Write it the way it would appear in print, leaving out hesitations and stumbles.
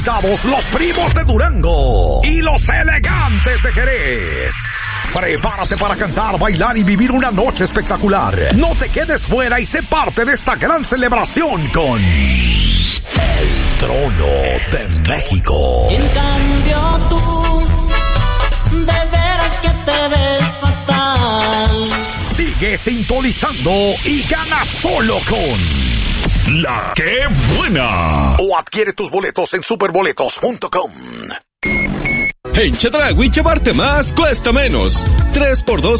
Los primos de Durango y los elegantes de Jerez. Prepárate para cantar, bailar y vivir una noche espectacular. No te quedes fuera y sé parte de esta gran celebración con el Trono de México. En cambio tú, de veras que te ves fatal. Sigue sintonizando y gana solo con La ¡Qué Buena! O adquiere tus boletos en superboletos.com. En Chedraui llevarte más cuesta menos. 3x2